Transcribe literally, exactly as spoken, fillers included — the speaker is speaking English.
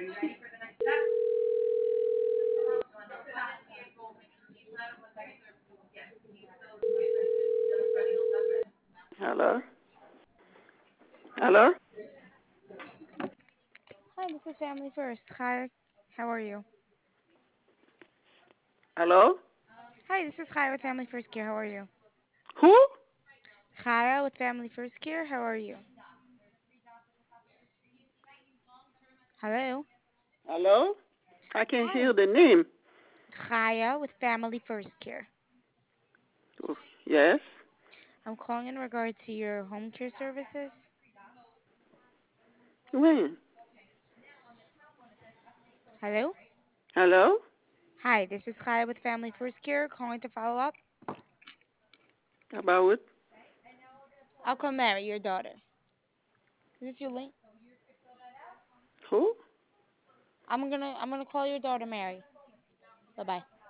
Hello? Hello? Hi, this is Family First. Hi, how are you? Hello? Hi, this is Chaya with Family First Care. How are you? Who? Chaya with Family First Care. How are you? Hello? Hello? I can't Hi. hear the name. Chaya with Family First Care. Oh, yes? I'm calling in regard to your home care services. When? Hello? Hello? Hi, this is Chaya with Family First Care, calling to follow up. About it? I'll call Mary, your daughter. Is this your link? Who? I'm gonna I'm gonna call your daughter Mary. Bye bye.